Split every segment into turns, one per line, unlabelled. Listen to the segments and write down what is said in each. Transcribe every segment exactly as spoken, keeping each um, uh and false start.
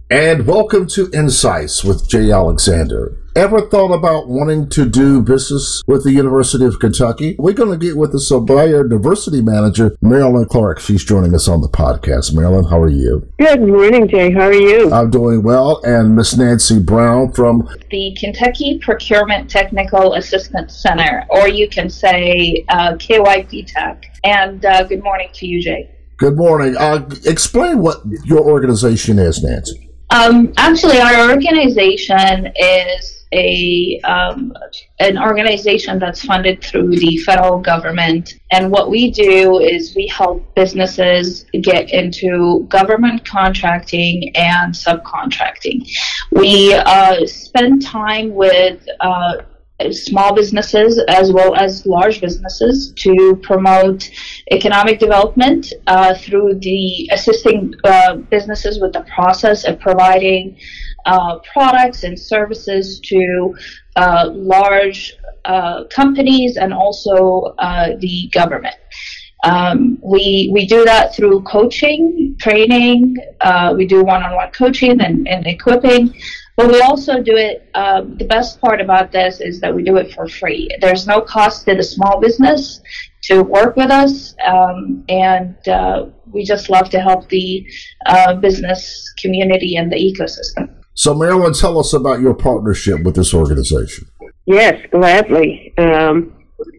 And welcome to Insights with Jay Alexander. Ever thought about wanting to do business with the University of Kentucky? We're going to get with the Supplier Diversity Manager, Marilyn Clark. She's joining us on the podcast. Marilyn, how are you?
Good morning, Jay. How are you?
I'm doing well. And Miss Nancy Brown from
the Kentucky Procurement Technical Assistance Center, or you can say uh, K Y P Tech. And uh, good morning to you, Jay.
Good morning. Uh, explain what your organization is, Nancy.
Um, actually, our organization is a um, an organization that's funded through the federal government, and what we do is we help businesses get into government contracting and subcontracting. We uh, spend time with uh, small businesses as well as large businesses to promote economic development uh, through the assisting uh, businesses with the process of providing uh, products and services to uh, large uh, companies and also uh, the government. Um, we we do that through coaching, training. Uh, we do one-on-one coaching and, and equipping. But we also do it, um, the best part about this is that we do it for free. There's no cost to the small business to work with us, um, and uh, we just love to help the uh, business community and the ecosystem.
So, Marilyn, tell us about your partnership with this organization.
Yes, gladly. Um,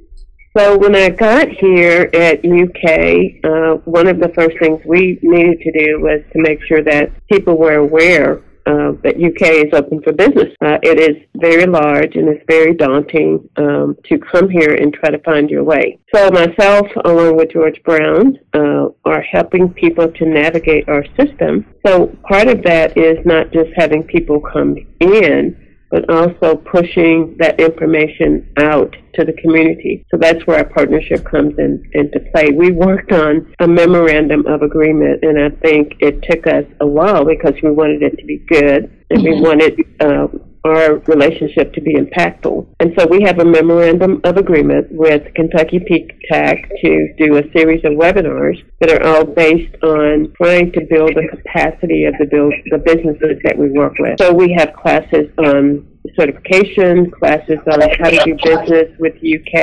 so when I got here at U K, uh, one of the first things we needed to do was to make sure that people were aware Uh, that U K is open for business. Uh, it is very large and it's very daunting um, to come here and try to find your way. So myself, along with George Brown, uh, are helping people to navigate our system. So part of that is not just having people come in, but also pushing that information out to the community. So that's where our partnership comes in into play. We worked on a memorandum of agreement, and I think it took us a while because we wanted it to be good, and we wanted uh, our relationship to be impactful. And so we have a memorandum of agreement with Kentucky P TAC to do a series of webinars that are all based on trying to build the capacity of the build, the businesses that we work with. So we have classes on certification, classes on how to do business with U K,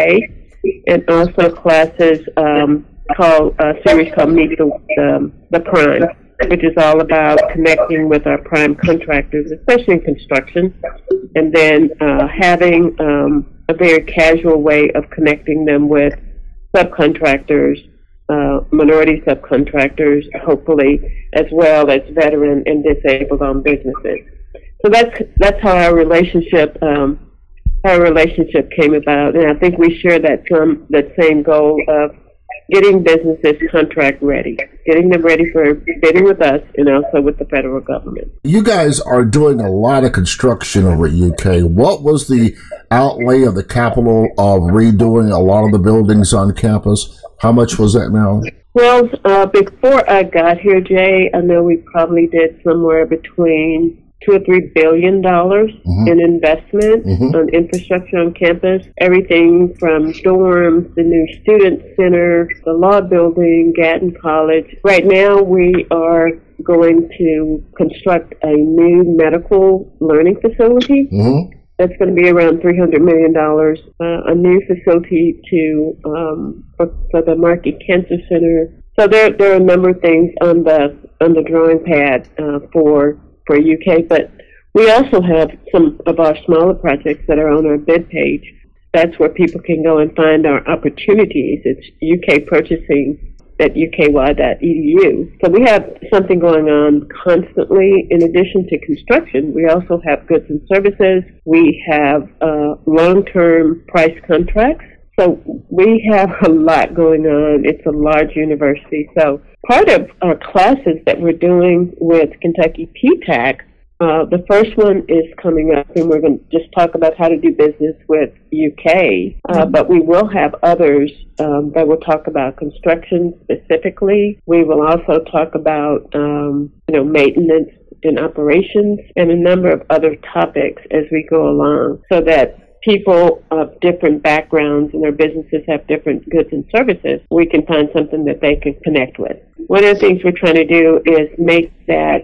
and also classes um, called a series called Meet the, the the Prime, which is all about connecting with our prime contractors, especially in construction, and then uh, having um, a very casual way of connecting them with subcontractors, uh, minority subcontractors, hopefully, as well as veteran and disabled-owned businesses. So that's that's how our relationship um, our relationship came about, and I think we share that some that same goal of getting businesses contract ready, getting them ready for bidding with us and also with the federal government.
You guys are doing a lot of construction over at U K. What was the outlay of the capital of redoing a lot of the buildings on campus? How much was that, Marilyn?
Well, uh, before I got here, Jay, I know we probably did somewhere between two or three billion dollars mm-hmm. in investment mm-hmm. on infrastructure on campus. Everything from dorms, the new student center, the law building, Gatton College. Right now, we are going to construct a new medical learning facility. Mm-hmm. That's going to be around three hundred million dollars. Uh, a new facility to um, for, for the Markey Cancer Center. So there, there are a number of things on the on the drawing pad uh, for. for U K, but we also have some of our smaller projects that are on our bid page. That's where people can go and find our opportunities. It's U K purchasing at U K Y dot E D U. So we have something going on constantly. In addition to construction, we also have goods and services. We have uh, long-term price contracts. So we have a lot going on. It's a large university. So part of our classes that we're doing with Kentucky P TAC, uh, the first one is coming up, and we're going to just talk about how to do business with U K. Uh, but we will have others um, that will talk about construction specifically. We will also talk about, um, you know, maintenance and operations and a number of other topics as we go along, so that people of different backgrounds and their businesses have different goods and services, we can find something that they can connect with. One of the things we're trying to do is make that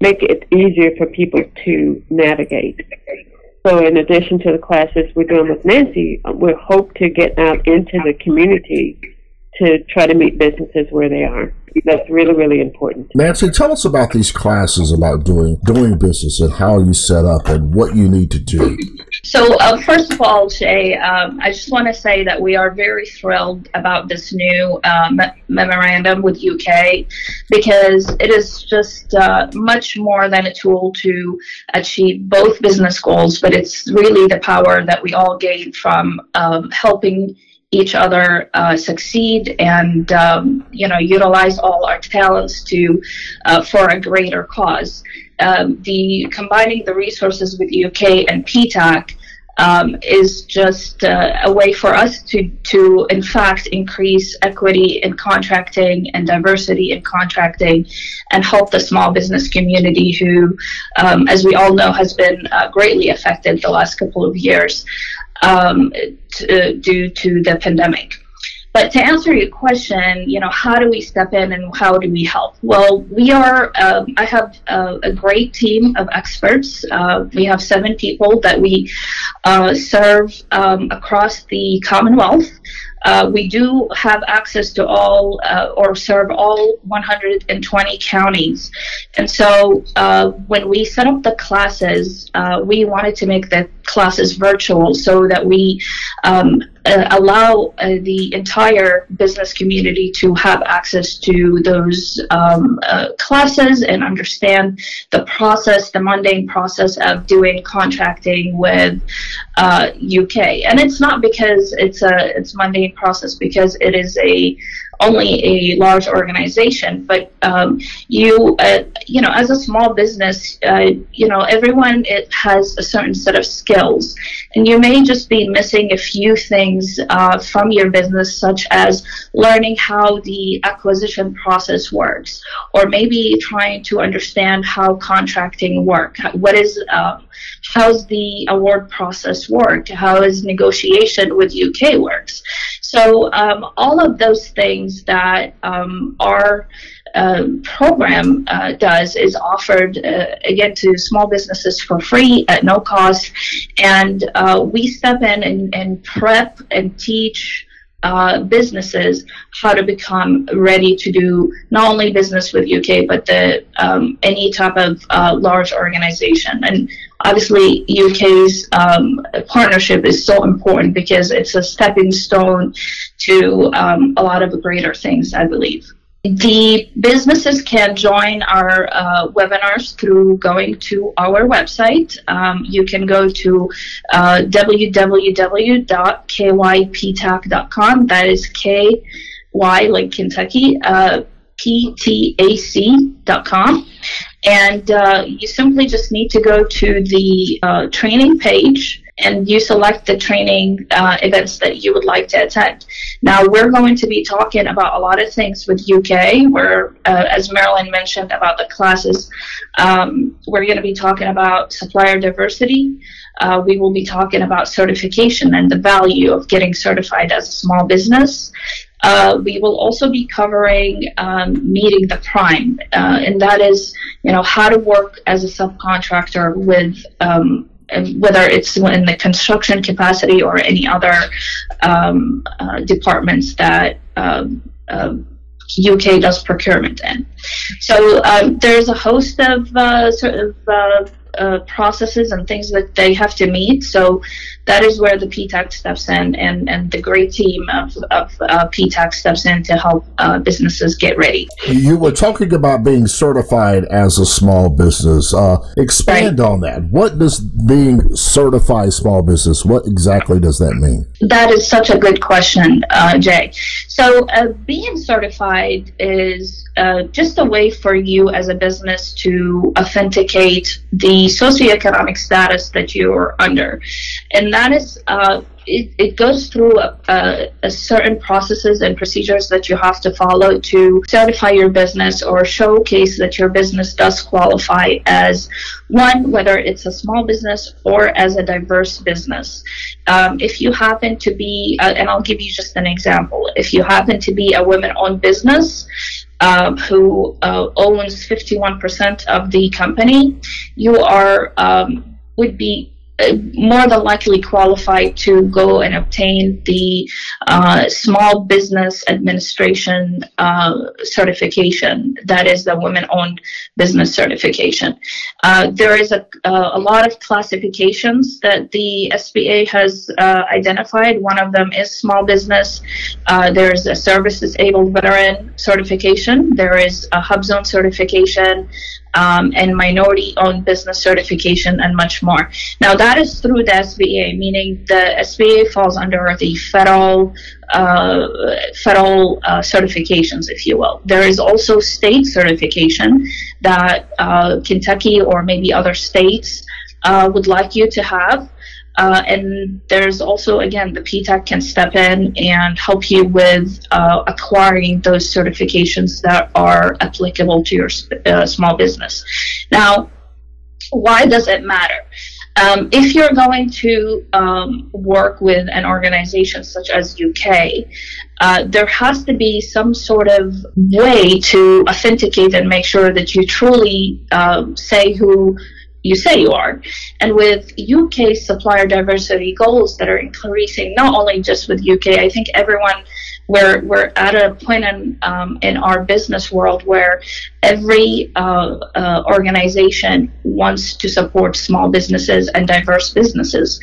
make it easier for people to navigate. So in addition to the classes we're doing with Nancy, we hope to get out into the community to try to meet businesses where they are. That's really, really important.
Nancy, tell us about these classes about doing doing business and how you set up and what you need to do.
So uh, first of all, Jay, um, I just want to say that we are very thrilled about this new uh, me- memorandum with U K, because it is just uh, much more than a tool to achieve both business goals, but it's really the power that we all gain from um, helping each other uh, succeed and um, you know utilize all our talents to uh, for a greater cause. Um, the combining the resources with U K and P T A C um, is just uh, a way for us to to in fact increase equity in contracting and diversity in contracting, and help the small business community who, um, as we all know, has been uh, greatly affected the last couple of years. Um, to, due to the pandemic. But to answer your question, you know, how do we step in and how do we help? Well, we are, um, I have a, a great team of experts. Uh, we have seven people that we uh, serve um, across the Commonwealth. Uh, we do have access to all uh, or serve all one hundred twenty counties. And so uh, when we set up the classes, uh, we wanted to make the classes virtual so that we um, uh, allow uh, the entire business community to have access to those um, uh, classes and understand the process, the mundane process of doing contracting with uh, U K. And it's not because it's a it's mundane process, because it is a only a large organization, but um, you uh, you know as a small business, uh, you know everyone it has a certain set of skills, and you may just be missing a few things uh, from your business, such as learning how the acquisition process works, or maybe trying to understand how contracting work. What is um, how's the award process work? How is negotiation with U K works? So um, all of those things that um, our uh, program uh, does is offered uh, again to small businesses for free at no cost, and uh, we step in and, and prep and teach Uh, businesses how to become ready to do not only business with U K, but the um, any type of uh, large organization. And obviously U K's um, partnership is so important because it's a stepping stone to um, a lot of greater things, I believe. The businesses can join our uh, webinars through going to our website. Um, you can go to uh, w w w dot k y p t a c dot com. That is K Y like Kentucky, uh, P T A C dot com. And uh, you simply just need to go to the uh, training page, and you select the training uh, events that you would like to attend. Now, we're going to be talking about a lot of things with U K. We're, uh, as Marilyn mentioned about the classes, um, we're going to be talking about supplier diversity. Uh, we will be talking about certification and the value of getting certified as a small business. Uh, we will also be covering um, meeting the prime, uh, and that is, you know, how to work as a subcontractor with um, whether it's in the construction capacity or any other um, uh, departments that um, uh, U K does procurement in. So um, there's a host of uh, sort of uh, uh, processes and things that they have to meet. So that is where the P T A C steps in, and, and the great team of, of uh, P T A C steps in to help uh, businesses get ready.
You were talking about being certified as a small business. Uh, expand right. on that. What does being certified small business, what exactly does that mean?
That is such a good question, uh, Jay. So uh, being certified is uh, just a way for you as a business to authenticate the socioeconomic status that you're under. And that is, uh, it, it goes through a, a, a certain processes and procedures that you have to follow to certify your business or showcase that your business does qualify as one, whether it's a small business or as a diverse business. Um, if you happen to be, uh, and I'll give you just an example, if you happen to be a women-owned business, uh, who uh, owns fifty-one percent of the company, you are um, would be more than likely qualified to go and obtain the uh, Small Business Administration uh, certification. That is the women-owned business certification. Uh, there is a, a lot of classifications that the S B A has uh, identified. One of them is small business. Uh, there is a service disabled veteran certification. There is a HubZone certification. Um, and minority-owned business certification, and much more. Now, that is through the S B A, meaning the S B A falls under the federal uh, federal uh, certifications, if you will. There is also state certification that uh, Kentucky or maybe other states uh, would like you to have. Uh, and there's also, again, the P TAC can step in and help you with uh, acquiring those certifications that are applicable to your uh, small business. Now, why does it matter? Um, if you're going to um, work with an organization such as U K, uh, there has to be some sort of way to authenticate and make sure that you truly um, say who you say you are. And with U K supplier diversity goals that are increasing, not only just with U K, I think everyone, we're, we're at a point in, um, in our business world where every uh, uh, organization wants to support small businesses and diverse businesses.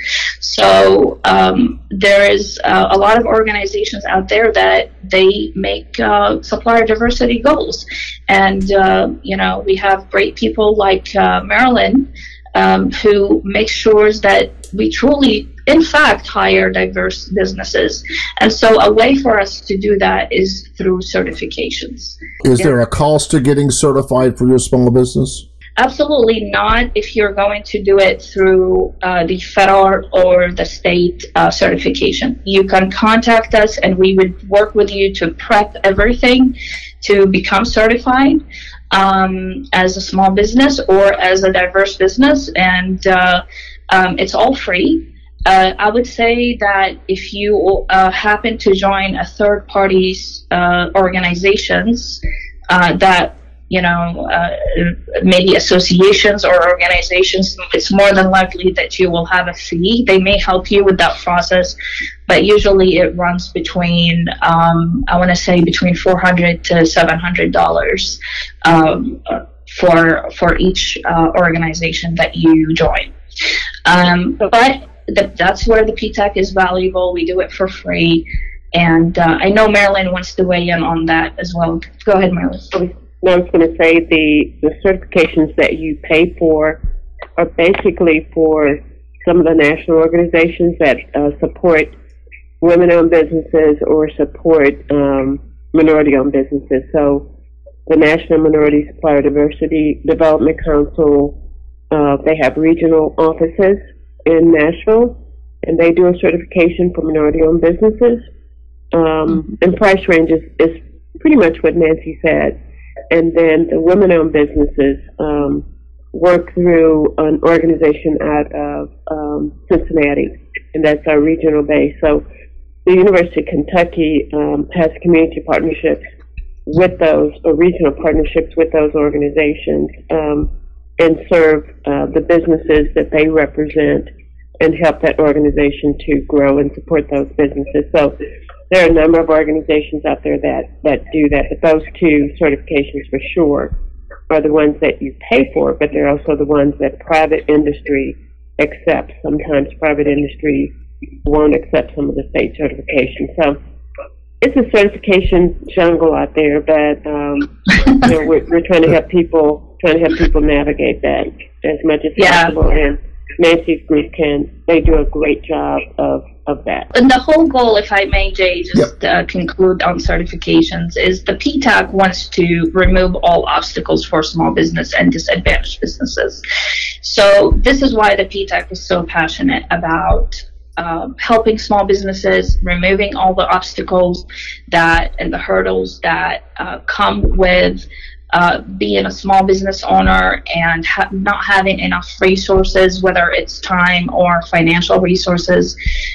So um, there is uh, a lot of organizations out there that they make uh, supplier diversity goals. And, uh, you know, we have great people like uh, Marilyn, um, who make sure that we truly, in fact, hire diverse businesses. And so a way for us to do that is through certifications.
Is yeah. there a cost to getting certified for your small business?
Absolutely not if you're going to do it through uh, the federal or the state uh, certification. You can contact us and we would work with you to prep everything to become certified um, as a small business or as a diverse business, and uh, um, it's all free. Uh, I would say that if you uh, happen to join a third party's uh, organizations uh, that you know, uh, maybe associations or organizations, it's more than likely that you will have a fee. They may help you with that process, but usually it runs between, um, I want to say between four hundred to seven hundred dollars um, for for each uh, organization that you join. Um, but th- that's where the P TAC is valuable. We do it for free. And uh, I know Marilyn wants to weigh in on that as well. Go ahead, Marilyn.
No, I was going to say the, the certifications that you pay for are basically for some of the national organizations that uh, support women-owned businesses or support um, minority-owned businesses. So the National Minority Supplier Diversity Development Council, uh, they have regional offices in Nashville, and they do a certification for minority-owned businesses. Um, and price range is, is pretty much what Nancy said. And then the women-owned businesses um, work through an organization out of um, Cincinnati, and that's our regional base. So the University of Kentucky um, has community partnerships with those, or regional partnerships with those organizations, um, and serve uh, the businesses that they represent and help that organization to grow and support those businesses. So there are a number of organizations out there that, that do that, but those two certifications for sure are the ones that you pay for, but they're also the ones that private industry accepts. Sometimes private industry won't accept some of the state certifications. So it's a certification jungle out there, but um, you know, we're, we're trying to help people, trying to help people navigate that as much as yeah. possible. And Nancy's group can, they do a great job of, of that.
And the whole goal, if I may, Jay, just yep. uh, conclude on certifications, is the P TAC wants to remove all obstacles for small business and disadvantaged businesses. So this is why the P TAC is so passionate about um, helping small businesses, removing all the obstacles that and the hurdles that uh, come with uh, being a small business owner and ha- not having enough resources, whether it's time or financial resources,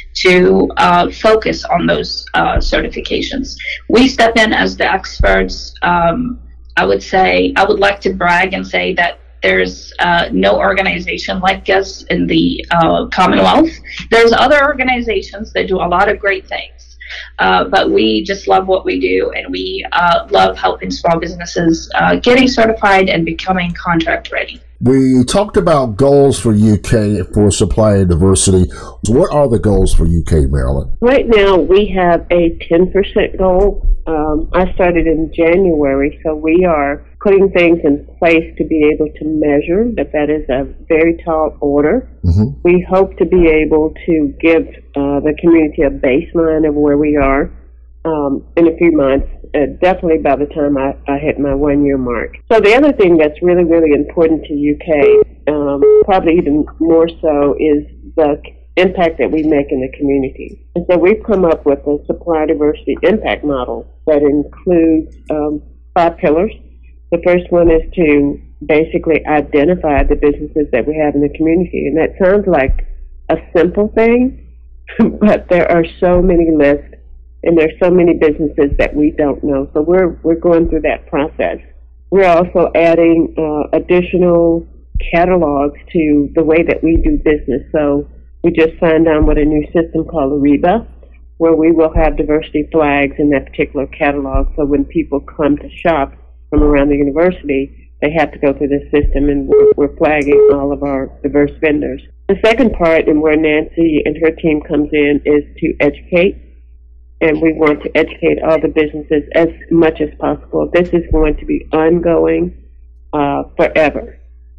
to uh, focus on those uh, certifications. We step in as the experts. Um, I would say, I would like to brag and say that there's uh, no organization like us in the uh, Commonwealth. There's other organizations that do a lot of great things, uh, but we just love what we do, and we uh, love helping small businesses uh, getting certified and becoming contract ready.
We talked about goals for U K for supplier diversity. What are the goals for U K, Marilyn?
Right now, we have a ten percent goal. Um, I started in January, so we are putting things in place to be able to measure that. That is a very tall order. Mm-hmm. We hope to be able to give uh, the community a baseline of where we are um, in a few months, uh, definitely by the time I, I hit my one-year mark. So the other thing that's really, really important to U K, um, probably even more so, is the impact that we make in the community. And so we've come up with a supplier diversity impact model that includes um, five pillars. The first one is to basically identify the businesses that we have in the community. And that sounds like a simple thing, but there are so many lists and there's so many businesses that we don't know. So we're we're going through that process. We're also adding uh, additional catalogs to the way that we do business. So we just signed on with a new system called Ariba, where we will have diversity flags in that particular catalog. So when people come to shop from around the university, they have to go through this system, and we're, we're flagging all of our diverse vendors. The second part, and where Nancy and her team comes in, is to educate. And we want to educate all the businesses as much as possible. This is going to be ongoing uh, forever.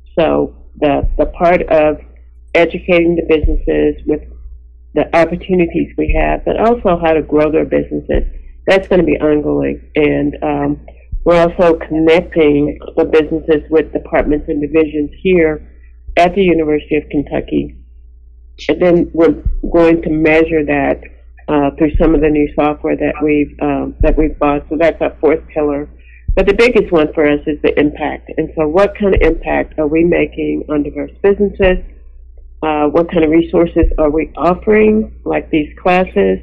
So the the part of educating the businesses with the opportunities we have, but also how to grow their businesses, that's going to be ongoing. And um, we're also connecting the businesses with departments and divisions here at the University of Kentucky. And then we're going to measure that uh, through some of the new software that we've um, that we've bought. So that's our fourth pillar. But the biggest one for us is the impact. And so what kind of impact are we making on diverse businesses? Uh, what kind of resources are we offering, like these classes?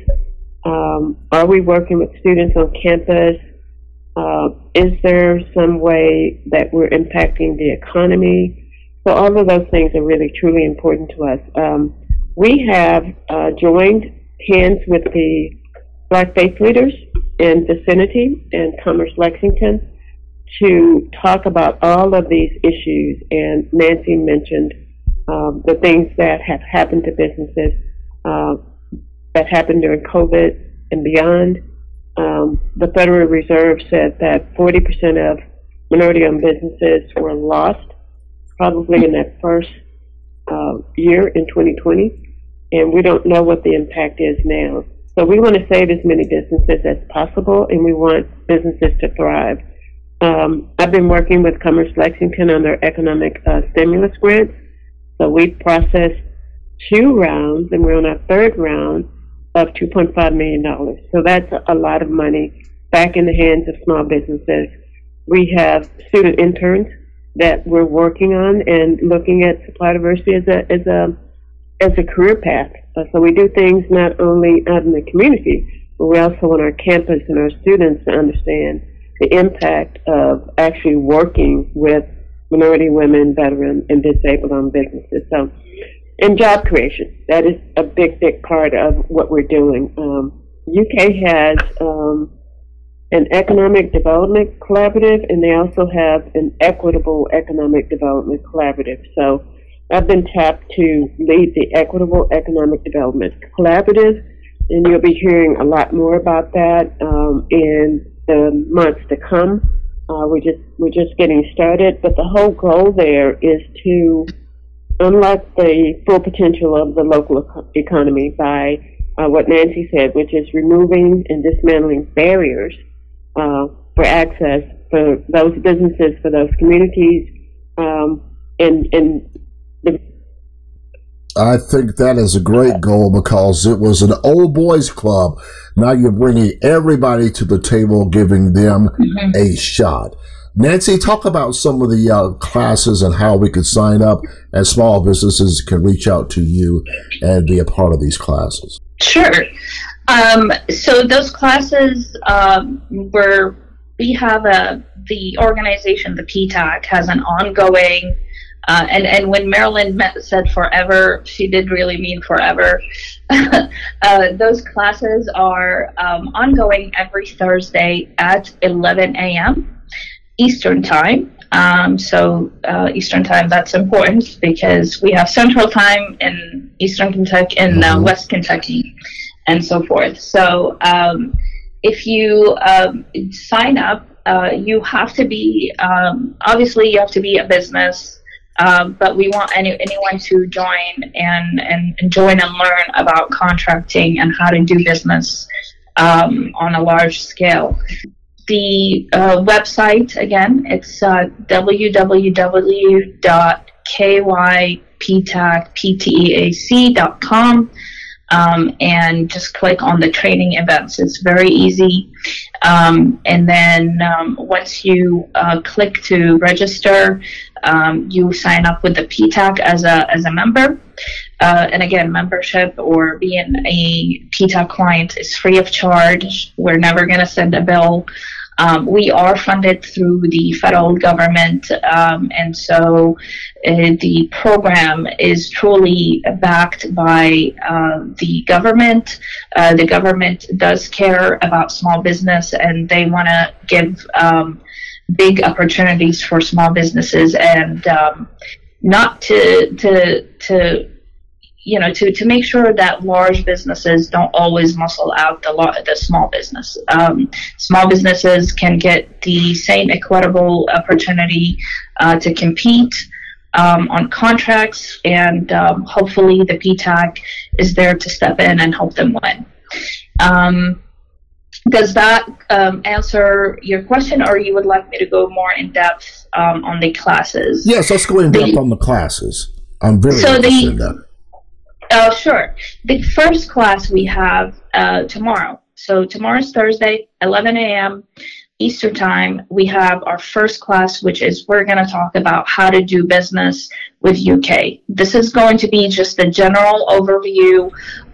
Um, are we working with students on campus? Uh, is there some way that we're impacting the economy? So all of those things are really, truly important to us. Um, we have uh, joined hands with the Black Faith Leaders in Vicinity and Commerce Lexington to talk about all of these issues. And Nancy mentioned um, the things that have happened to businesses uh, that happened during COVID and beyond. Um, the Federal Reserve said that forty percent of minority-owned businesses were lost probably in that first uh, year in twenty twenty, and we don't know what the impact is now. So we want to save as many businesses as possible, and we want businesses to thrive. Um, I've been working with Commerce Lexington on their economic uh, stimulus grants. So we've processed two rounds, and we're on our third round of two point five million dollars. So that's a lot of money back in the hands of small businesses. We have student interns that we're working on and looking at supply diversity as a as a as a career path. Uh, so we do things not only out in the community, but we also want our campus and our students to understand the impact of actually working with minority women, veteran, and disabled-owned businesses. So, and job creation, that is a big, big part of what we're doing. Um, U K has um, an economic development collaborative, and they also have an equitable economic development collaborative. So I've been tapped to lead the equitable economic development collaborative, and you'll be hearing a lot more about that um, in the months to come. Uh, we're just we're just getting started, but the whole goal there is to unlock the full potential of the local eco- economy by uh, what Nancy said, which is removing and dismantling barriers uh, for access for those businesses, for those communities, um, and and the
I think that is a great goal because it was an old boys club. Now you're bringing everybody to the table, giving them mm-hmm. a shot. Nancy, talk about some of the uh, classes and how we could sign up and small businesses can reach out to you and be a part of these classes.
Sure. Um, so those classes um, were, we have a, the organization, the P T A C, has an ongoing, uh, and, and when Marilyn met, said forever, she did really mean forever. uh, those classes are um, ongoing every Thursday at eleven a.m. Eastern Time. Um, so uh, Eastern Time, that's important because we have Central Time in Eastern Kentucky and uh, West Kentucky and so forth. So um, if you um, sign up, uh, you have to be, um, obviously you have to be a business, um, but we want any, anyone to join and, and, and join and learn about contracting and how to do business um, on a large scale. The uh, website, again, it's uh, w w w dot k y p t a c dot com, um, and just click on the training events. It's very easy. Um, and then um, once you uh, click to register, um, you sign up with the P T A C as a, as a member. Uh, and again, membership or being a P T A C client is free of charge. We're never going to send a bill. Um, we are funded through the federal government, um, and so uh, the program is truly backed by uh, the government. Uh, the government does care about small business, and they want to give um, big opportunities for small businesses, and um, not to to to. you know, to, to make sure that large businesses don't always muscle out the lo- the small business. Um, small businesses can get the same equitable opportunity uh, to compete um, on contracts, and um, hopefully the P T A C is there to step in and help them win. Um, does that um, answer your question, or you would like me to go more in depth um, on the classes?
Yes, let's go in depth the, on the classes. I'm very so interested the, in that.
Oh, uh, sure. The first class we have uh, tomorrow. So tomorrow's Thursday, eleven a.m. Eastern Time. We have our first class, which is we're going to talk about how to do business with U K. This is going to be just a general overview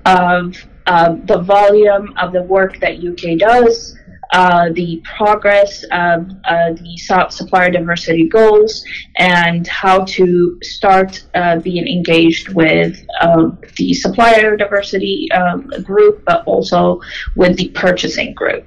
of uh, the volume of the work that U K does, uh, the progress of uh, the supplier diversity goals, and how to start uh, being engaged with uh, the supplier diversity um, group, but also with the purchasing group.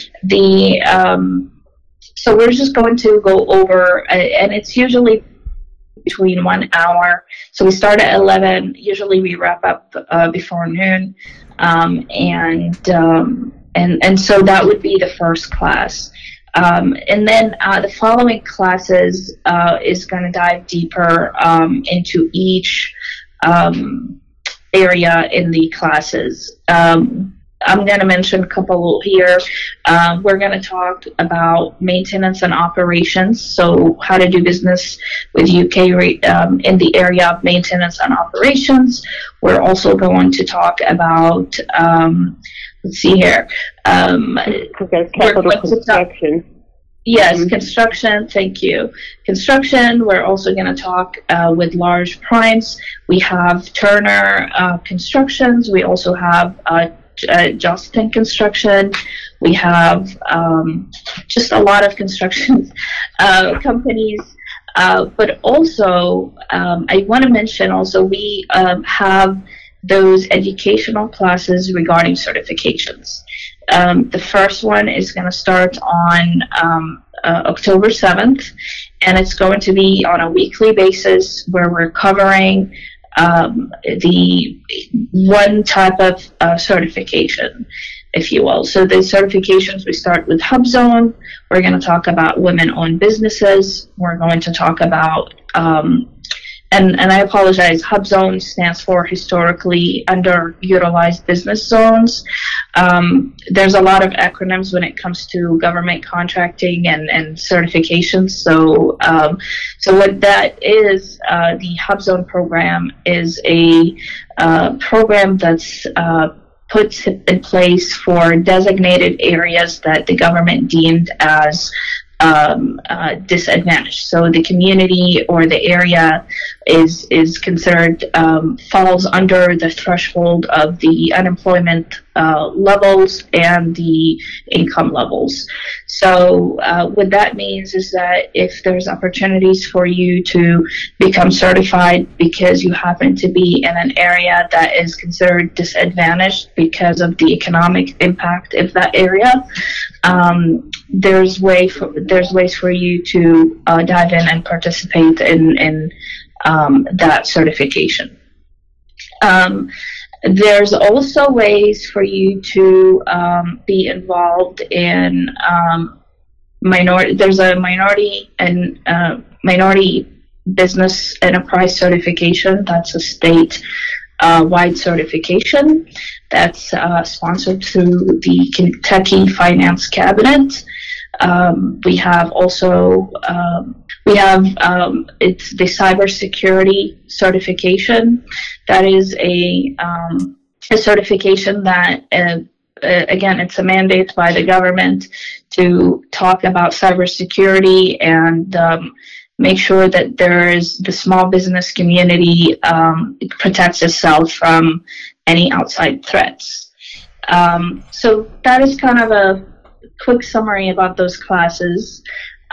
The um, so we're just going to go over, uh, and it's usually between one hour. So we start at eleven. Usually we wrap up uh, before noon, um, and um, and and so that would be the first class. Um, and then uh, the following classes uh, is going to dive deeper um, into each um, area in the classes. Um, I'm going to mention a couple here. Um, we're going to talk about maintenance and operations, so how to do business with U K um, in the area of maintenance and operations. We're also going to talk about, um, let's see here. Um,
okay, capital construction.
Yes, mm-hmm. Construction, thank you. Construction, we're also going to talk uh, with large primes. We have Turner uh, Constructions. We also have uh, uh, Justin Construction. We have um, just a lot of construction uh, companies. Uh, but also, um, I want to mention also we um, have those educational classes regarding certifications. Um, the first one is going to start on um, uh, October seventh, and it's going to be on a weekly basis where we're covering um, the one type of uh, certification, if you will. So the certifications, we start with HubZone. We're going to talk about women-owned businesses. We're going to talk about um, And, and I apologize, HubZone stands for Historically Underutilized Business Zones. Um, there's a lot of acronyms when it comes to government contracting and, and certifications. So um, so what that is, uh, the HubZone program is a uh, program that's uh, put in place for designated areas that the government deemed as um, uh, disadvantaged. So the community or the area is is considered um, falls under the threshold of the unemployment uh, levels and the income levels. So uh, what that means is that if there's opportunities for you to become certified because you happen to be in an area that is considered disadvantaged because of the economic impact of that area, um, there's way for, there's ways for you to uh, dive in and participate in in um, that certification. Um, there's also ways for you to um, be involved in um, minority. There's a minority and uh, minority business enterprise certification. That's a state uh, wide certification that's uh, sponsored through the Kentucky Finance Cabinet. Um, we have also um, we have um, it's the cybersecurity certification. That is a um, a certification that uh, uh, again, it's a mandate by the government to talk about cybersecurity and um, make sure that there is the small business community um, protects itself from any outside threats. Um, so that is kind of a quick summary about those classes.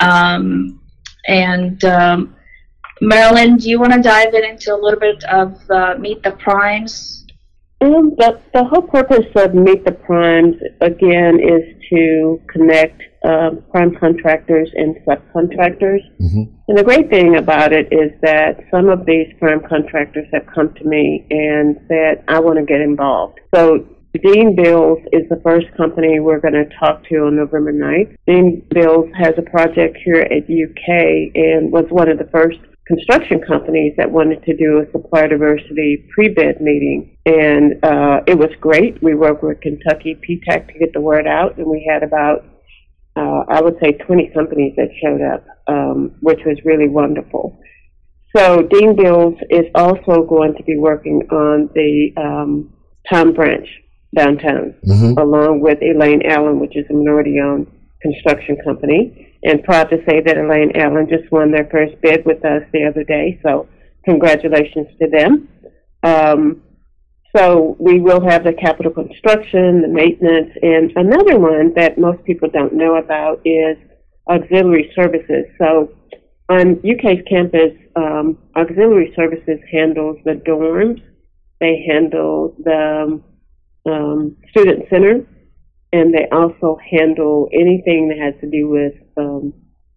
Um, and um, Marilyn, do you want to dive in into a little bit of uh, Meet the Primes?
Um, the, the whole purpose of Meet the Primes, again, is to connect um, prime contractors and subcontractors. Mm-hmm. And the great thing about it is that some of these prime contractors have come to me and said, I want to get involved. So Dean Bills is the first company we're going to talk to on November ninth. Dean Bills has a project here at U K and was one of the first construction companies that wanted to do a supplier diversity pre-bid meeting. And uh, it was great. We worked with Kentucky P TAC to get the word out, and we had about, uh, I would say, twenty companies that showed up, um, which was really wonderful. So Dean Bills is also going to be working on the um, Tom Branch downtown, mm-hmm. along with Elaine Allen, which is a minority-owned construction company. And proud to say that Elaine Allen just won their first bid with us the other day, so congratulations to them. Um, so we will have the capital construction, the maintenance, and another one that most people don't know about is auxiliary services. So on U K's campus, um, auxiliary services handles the dorms, they handle the um, student center, and they also handle anything that has to do with um,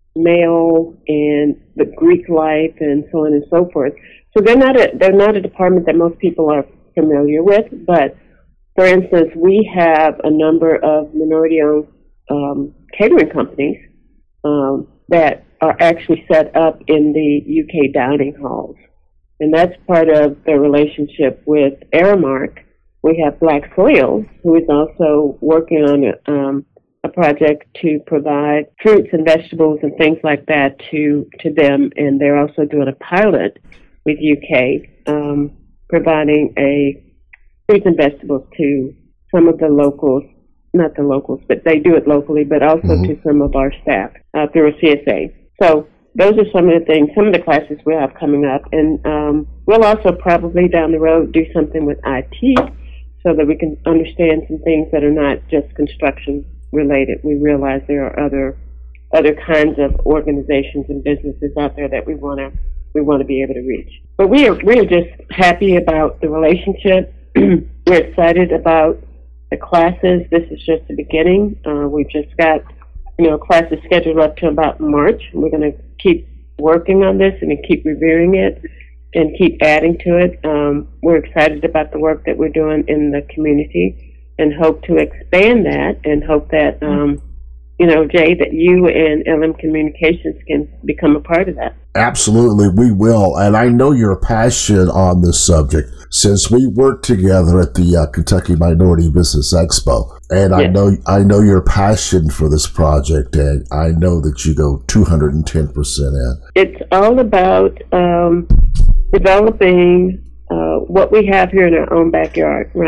mail and the Greek life and so on and so forth. So they're not a they're not a department that most people are familiar with. But for instance, we have a number of minority-owned um, catering companies um, that are actually set up in the U K dining halls, and that's part of the relationship with Aramark. We have Black Soils, who is also working on a, um, a project to provide fruits and vegetables and things like that to, to them, and they're also doing a pilot with U K, um, providing a fruits and vegetables to some of the locals, not the locals, but they do it locally, but also mm-hmm. to some of our staff uh, through a C S A. So those are some of the things, some of the classes we have coming up, and um, we'll also probably down the road do something with I T, so that we can understand some things that are not just construction related. We realize there are other other kinds of organizations and businesses out there that we want to we want to be able to reach. But we are we are just happy about the relationship. We're excited about the classes. This is just the beginning. Uh, we've just got you know classes scheduled up to about March. We're going to keep working on this and keep reviewing it and keep adding to it. Um, we're excited about the work that we're doing in the community and hope to expand that and hope that, um, you know, Jay, that you and L M Communications can become a part of that.
Absolutely, we will. And I know your passion on this subject since we worked together at the uh, Kentucky Minority Business Expo. And yes. I know I know your passion for this project, and I know that you go two hundred ten percent in.
It's all about um, developing uh, what we have here in our own backyard, right?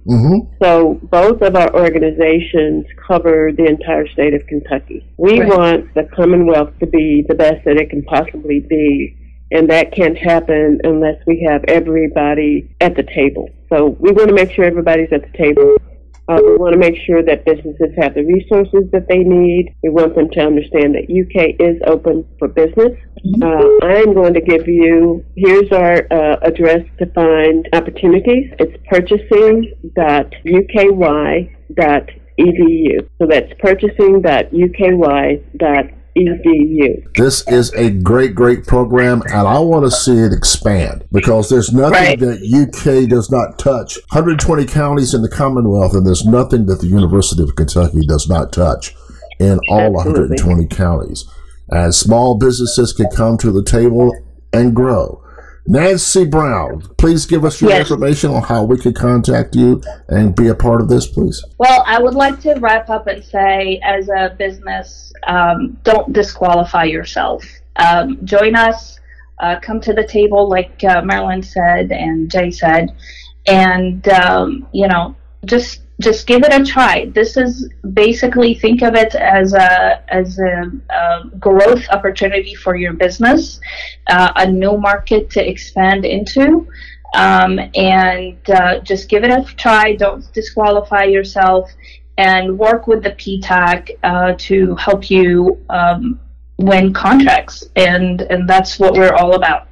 Mm-hmm.
So both of our organizations cover the entire state of Kentucky. We
Right.
want the Commonwealth to be the best that it can possibly be, and that can't happen unless we have everybody at the table. So we want to make sure everybody's at the table. Uh, we want to make sure that businesses have the resources that they need. We want them to understand that U K is open for business. Uh, I'm going to give you, here's our uh, address to find opportunities. It's purchasing dot U K Y dot E D U. So that's purchasing dot U K Y dot E D U.
This is a great, great program, and I want to see it expand because there's nothing
Right.
that U K does not touch. one hundred twenty counties in the Commonwealth, and there's nothing that the University of Kentucky does not touch in all
Absolutely.
one hundred twenty counties. As small businesses can come to the table and grow. Nancy Brown, please give us your
Yes.
information on how we can contact you and be a part of this, please.
Well, I would like to wrap up and say, as a business, um, don't disqualify yourself. Um, join us, uh, come to the table, like uh, Marilyn said and Jay said, and um, you know, just just give it a try. This is basically, think of it as a as a, a growth opportunity for your business, uh, a new market to expand into. Um, and uh, just give it a try. Don't disqualify yourself, and work with the P TAC uh, to help you um, win contracts. And and that's what we're all about.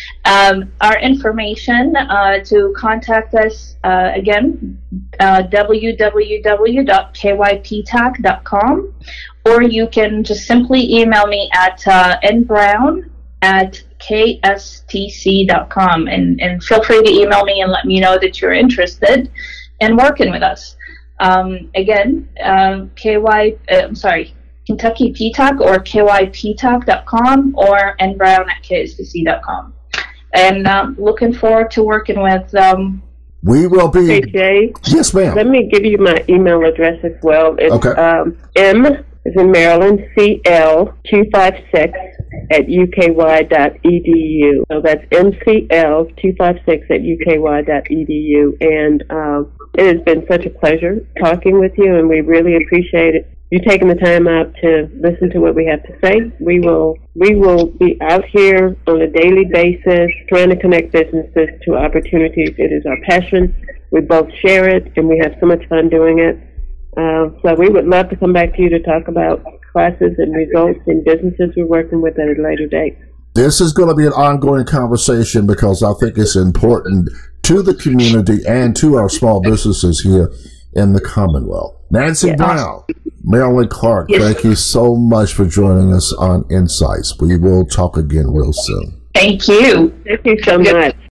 Um, our information uh, to contact us uh, again, uh, w w w dot k y p tac dot com, or you can just simply email me at uh, nbrown at k s t c dot com, and, and feel free to email me and let me know that you're interested in working with us. Um, again, um, K Y, uh, I'm sorry, Kentucky P TAC or k y p tac dot com or nbrown at k s t c dot com. And um, looking forward to working with um,
We will be.
Hey, Jay,
Yes, ma'am.
let me give you my email address as well. It's
Okay.
um, M is in Maryland, C L two five six at U K Y dot E D U. So that's M C L two five six at U K Y dot E D U. And um, it has been such a pleasure talking with you, and we really appreciate it. You taking the time out to listen to what we have to say. We will we will be out here on a daily basis trying to connect businesses to opportunities. It is our passion. We both share it, and we have so much fun doing it. Uh, so we would love to come back to you to talk about classes and results and businesses we're working with at a later date.
This is going to be an ongoing conversation because I think it's important to the community and to our small businesses here in the Commonwealth. Nancy
Yes.
Brown, Marilyn Clark,
Yes.
thank you so much for joining us on Insights. We will talk again real soon.
Thank you.
Thank you so much.